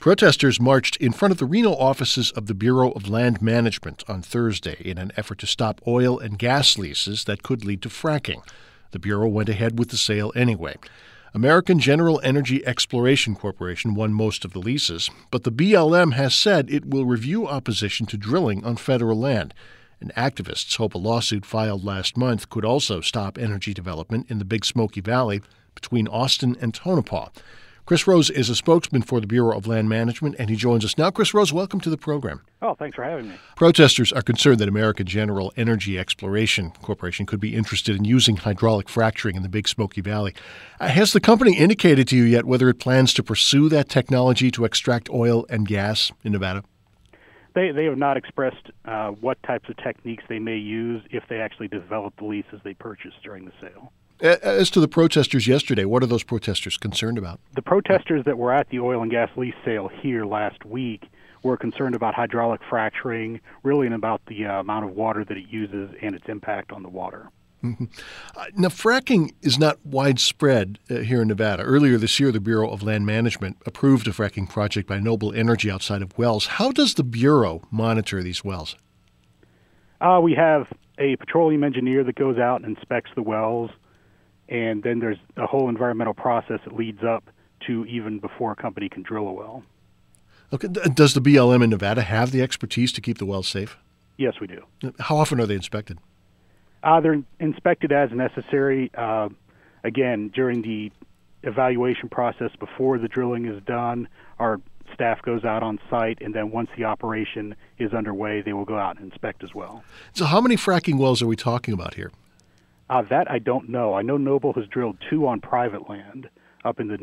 Protesters marched in front of the Reno offices of the Bureau of Land Management on Thursday in an effort to stop oil and gas leases that could lead to fracking. The Bureau went ahead with the sale anyway. American General Energy Exploration Corporation won most of the leases, but the BLM has said it will review opposition to drilling on federal land. And activists hope a lawsuit filed last month could also stop energy development in the Big Smoky Valley between Austin and Tonopah. Chris Rose is a spokesman for the Bureau of Land Management, and he joins us now. Chris Rose, welcome to the program. Oh, thanks for having me. Protesters are concerned that American General Energy Exploration Corporation could be interested in using hydraulic fracturing in the Big Smoky Valley. Has the company indicated to you yet whether it plans to pursue that technology to extract oil and gas in Nevada? They have not expressed what types of techniques they may use if they actually develop the leases they purchased during the sale. As to the protesters yesterday, what are those protesters concerned about? The protesters that were at the oil and gas lease sale here last week were concerned about hydraulic fracturing, really, and about the amount of water that it uses and its impact on the water. Mm-hmm. Now, fracking is not widespread here in Nevada. Earlier this year, the Bureau of Land Management approved a fracking project by Noble Energy outside of Wells. How does the Bureau monitor these wells? We have a petroleum engineer that goes out and inspects the wells, and then there's a whole environmental process that leads up to even before a company can drill a well. Okay. Does the BLM in Nevada have the expertise to keep the wells safe? Yes, we do. How often are they inspected? They're inspected as necessary. Again, during the evaluation process before the drilling is done, our staff goes out on site, and then once the operation is underway, they will go out and inspect as well. So how many fracking wells are we talking about here? That I don't know. I know Noble has drilled 2 on private land up in the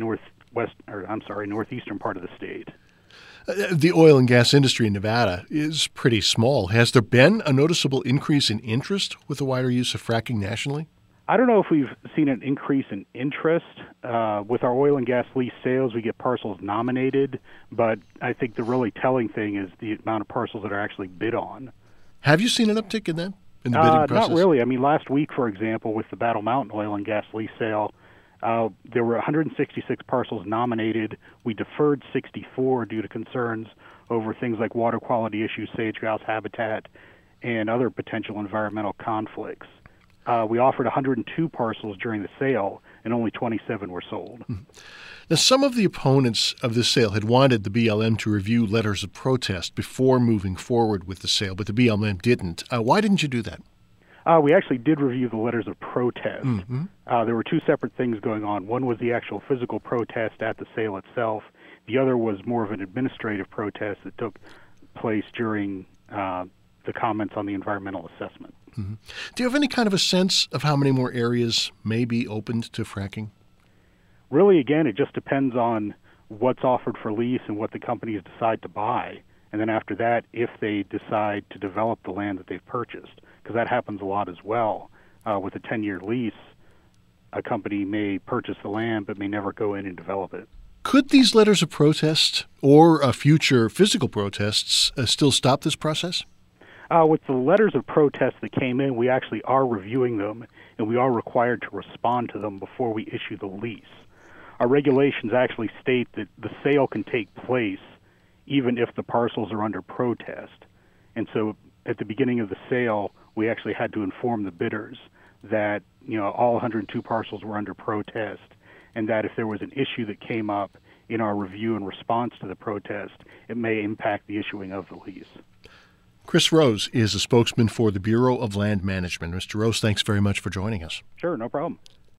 northeastern part of the state. The oil and gas industry in Nevada is pretty small. Has there been a noticeable increase in interest with the wider use of fracking nationally? I don't know if we've seen an increase in interest. With our oil and gas lease sales, we get parcels nominated, but I think the really telling thing is the amount of parcels that are actually bid on. Have you seen an uptick in that? In the bidding process? Not really. I mean, last week, for example, with the Battle Mountain oil and gas lease sale, there were 166 parcels nominated. We deferred 64 due to concerns over things like water quality issues, sage-grouse habitat, and other potential environmental conflicts. We offered 102 parcels during the sale, and only 27 were sold. Now, some of the opponents of this sale had wanted the BLM to review letters of protest before moving forward with the sale, but the BLM didn't. Why didn't you do that? We actually did review the letters of protest. Mm-hmm. There were 2 separate things going on. One was the actual physical protest at the sale itself. The other was more of an administrative protest that took place during the comments on the environmental assessment. Mm-hmm. Do you have any kind of a sense of how many more areas may be opened to fracking? Really, again, it just depends on what's offered for lease and what the companies decide to buy. And then after that, if they decide to develop the land that they've purchased, because that happens a lot as well. With a 10-year lease, a company may purchase the land but may never go in and develop it. Could these letters of protest or future physical protests still stop this process? With the letters of protest that came in, we actually are reviewing them, and we are required to respond to them before we issue the lease. Our regulations actually state that the sale can take place even if the parcels are under protest. And so at the beginning of the sale, we actually had to inform the bidders that all 102 parcels were under protest, and that if there was an issue that came up in our review in response to the protest, it may impact the issuing of the lease. Chris Rose is a spokesman for the Bureau of Land Management. Mr. Rose, thanks very much for joining us. Sure, no problem.